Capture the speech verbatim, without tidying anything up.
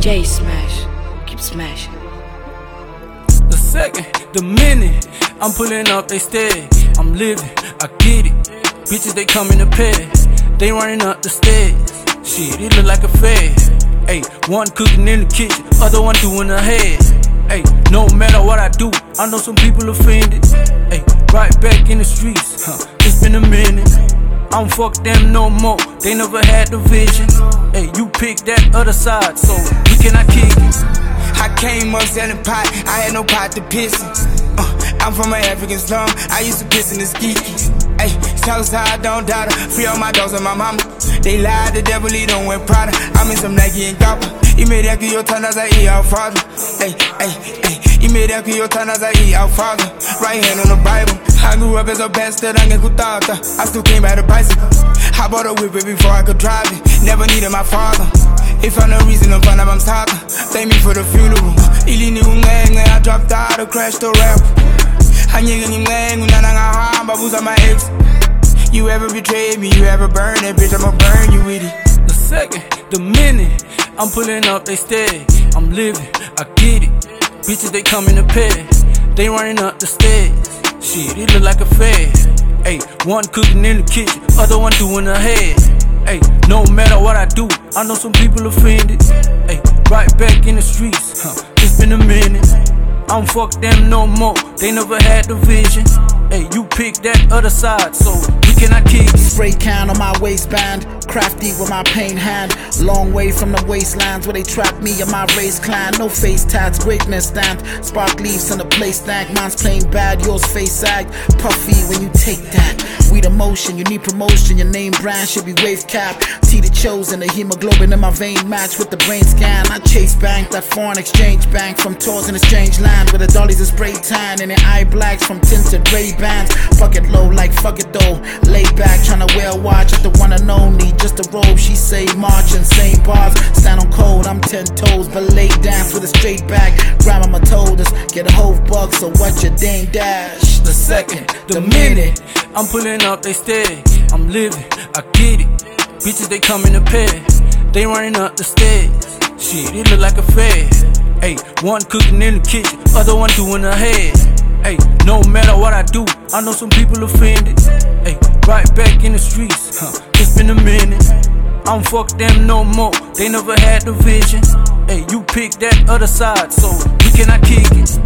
J Smash, keep smashing. The second, the minute I'm pulling up, they stay. I'm living, I get it. Bitches, they come in the pairs. They running up the stairs. Shit, it look like a fad. Ay, one cooking in the kitchen, other one doing her head. Ay, no matter what I do, I know some people offended. Ay, right back in the streets, huh, it's been a minute. I don't fuck them no more, they never had the vision. Ay, you pick that other side, so we cannot kick it. I came up selling pot, I had no pot to piss in. Uh, I'm from an African slum, I used to piss in the skeeky. Ay, tell us how I don't doubt her, free all my dogs and my mama. They lied, the devil, he don't wear Prada. I'm in some Nike and Gappa. I made that your turn as I eat our father. Ay, ay, ay, I made that your turn as I eat our father. Right hand on the Bible. I grew up as a bastard, I I still came by the bicycle. I bought a whip before I could drive it. Never needed my father. If I no reason to find out I'm talking, thank me for the funeral. Ili ni ungenge, I dropped out, I crashed the rap. Hanyega ni mnenge, unananga hamba, buza my ex. You ever betrayed me, you ever burn it, bitch, I'ma burn you with it. The second, the minute I'm pulling up, they stay. I'm living, I get it. Bitches, they come in the pairs. They running up the stairs. Shit, it look like a fad. Ay, one cooking in the kitchen, other one doing her head. Ay, no matter what I do, I know some people offended. Ay, right back in the streets, huh, it's been a minute. I don't fuck them no more, they never had the vision. Hey, you pick that other side, so we cannot kick it. Spray can on my waistband, crafty with my pain hand. Long way from the wastelands where they trap me and my race clan. No face tats, greatness stand. Spark leaves on the place stank. Man's playing bad, yours face sag. Puffy when you take that. We the motion, you need promotion. Your name brand should be wave cap. T the chosen, the hemoglobin in my vein match with the brain scan. I chase bank, that foreign exchange bank from tours in a strange land where the dollies are spray tan and the eye blacks from tinted Ray bands. Bucket low like fuck it though. Lay back tryna wear a watch at the one and only. Just a robe, she say march and same bars. Stand on cold, I'm ten toes, but lay dance with a straight back. Grandmama told us get a whole buck, so what your dame dash? The second, the minute I'm pulling up, they stay. I'm living, I get it. Bitches, they come in the pairs. They running up the stairs. Shit, it look like a fad. Ay, one cooking in the kitchen, other one doing her head. Ay, no matter what I do, I know some people offended. Ay, right back in the streets, huh, it's been a minute. I don't fuck them no more, they never had the vision. Ay, you pick that other side, so we cannot kick it.